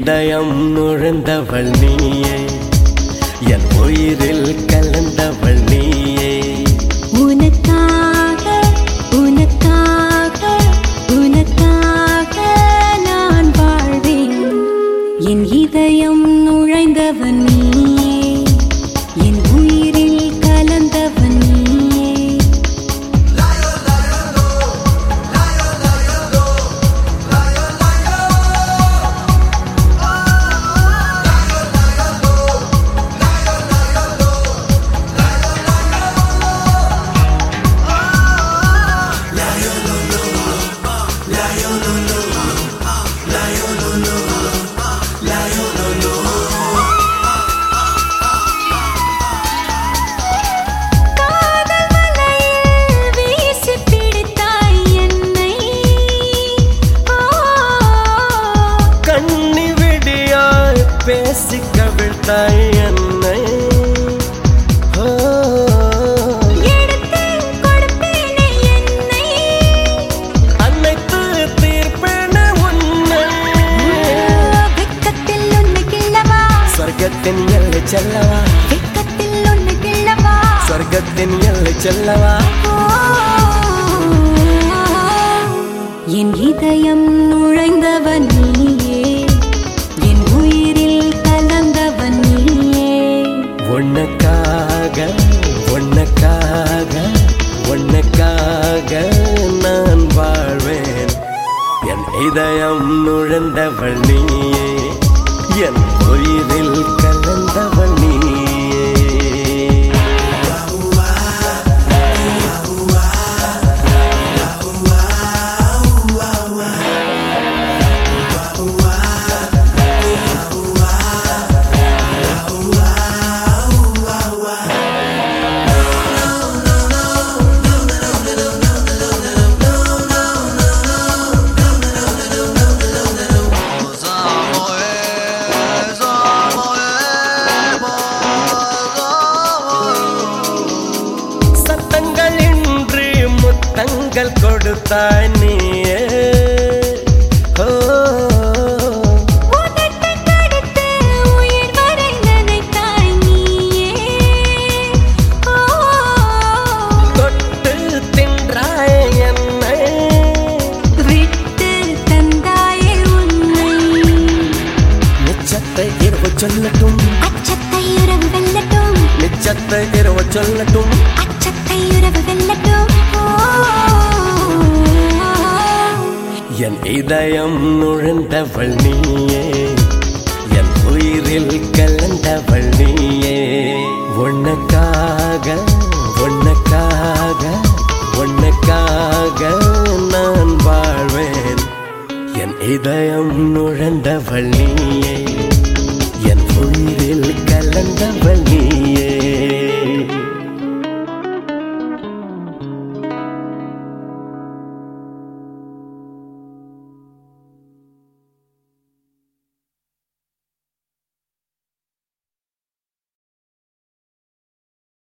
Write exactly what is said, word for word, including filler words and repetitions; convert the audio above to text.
இதயம் நுழைந்தவள் நீயே, என் உயிரில் கலந்தவள் நீயே. உனக்காக உனக்காக உனக்காக நான் வாழ்வேன். என் இதயம் நுழைந்தவன் நீயே, என் உயிரில் கலந்தவன் நீயே. பேசி கவிழ்த்தாய் என்னை, எடுத்து கொடுப்பேனே என்னை, அனைத்து தீர்ப்பேன உன்னை. வெட்கத்தில் உன்னை கிள்ளவா, சொர்க்கத்தின் எல்லை செல்லவா, வெட்கத்தில் உன்னை கிள்ளவா, சொர்க்கத்தின் எல்லை செல்லவா. என் இதயம் நுழைந்தவன் நீயே, என் உயிரில் கலந்தவன் நீயே. உனக்காக உனக்காக உனக்காக நான் வாழ்வேன். என் இதயம் நுழைந்தவள் நீயே, என் உயிரில் கலந்தவள் நீயே. தங்கள் கொடுத்தாய் நீயே, உதட்டை கடித்து உயிர் வரை நினைத்தாய் நீயே. தொட்டு தின்றாய் என்னை, விட்டு தந்தாயே உன்னை. நிச்சத்தை இரவு சொல்லட்டும், அச்சத்தை உறவு வெல்லட்டும், நிச்சத்தை இரவு சொல்லட்டும், அச்சத்தை உறவு வெல்லட்டும். என் இதயம் நுழைந்தவள் நீயே, என் உயிரில் கலந்தவள் நீயே. உனக்காக உனக்காக உனக்காக நான் வாழ்வேன். என் இதயம் நுழைந்தவள் நீயே, என் உயிரில் கலந்தவள் நீயே.